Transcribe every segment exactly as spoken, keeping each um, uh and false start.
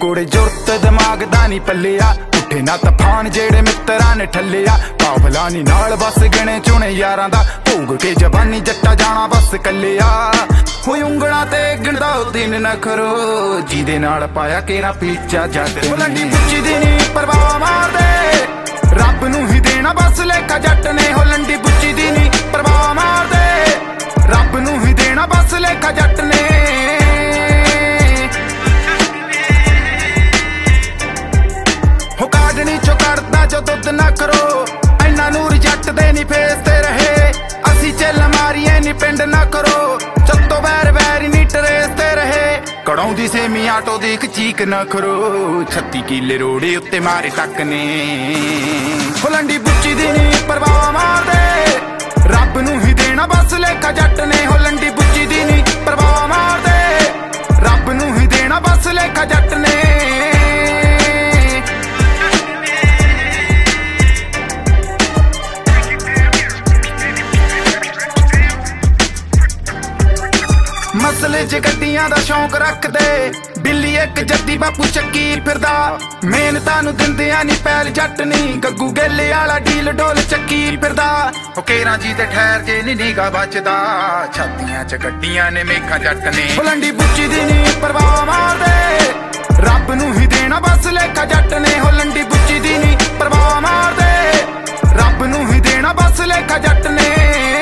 कोड़े जुरत दिमाग दा नी पल्लिया उठे ना तफान जेड़े मित्रां ने ठल्लिया काफला नी नाल बस गिने चुने यारां दा भोग के जवानी जट्टा जाना बस कल्लिया होई उंगलां ते गिणदा दिन न करो जिदे नाल पाया केरा पीचा जट लंडी बुच्ची दी नी परवाह मारदे रब नूं ही देना बस लेखा जट ने हो लंडी बुच्ची दी नी परवाह मारदे रब नूं ही देना बस लेखा जट ने जो दुध ना करो इन्ना नूर जट दे नी फेसते रहे असी चिल मारिए नी पिंड ना करो चत्तो बैर बैर नी टरेसते रहे कड़ौंदी सेमी आटो देख चीक ना करो छत्ती किले रोड़े उत्ते मारे टक ने लंडी बुच्ची दी नी परवाह मार दे रब नूं ही देना बस लेखा जट ने हो लंडी बुच्ची दी नी परवाह मार दे रब नूं ही देना बस लेखा जट ने मसले च गड्डियां दा शौक रख दे दिल्ली एक जद्दी बापू चक्की फिरदा मेहनतां नूं दिंदियां नी पैल जट नी गग्गू गेले आला डील डोल चक्की फिरदा ओ केरां जी ते ठहर जे नी नीगा बचदा छातियां च गड्डियां ने मेखा जट ने लंडी बुच्ची दी नी परवाह मार दे रब नूं ही देना बस लेखा जट ने हो लंडी बुच्ची दी नी परवाह मार दे रब नूं ही देना बस लेखा जट ने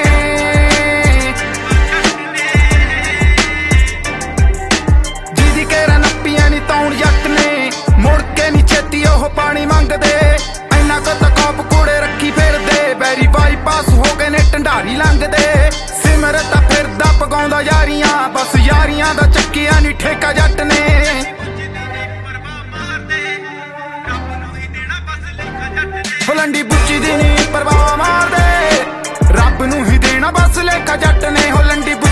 तौण जट ने मुड़ के नी छेती ओह पानी मंगदे इन्ना को तां कौप कूड़े रखी फिरदे बैरी बाईपास हो गए ने ढंडारी लंघदे सिमरता फिरदा पगाउंदा यारियां बस यारियां दा चक्किया नी ठेका जट ने लंडी बुच्ची दी नी परवाह मार दे रब नूं ही देना बस लेखा जट ने हो लंडी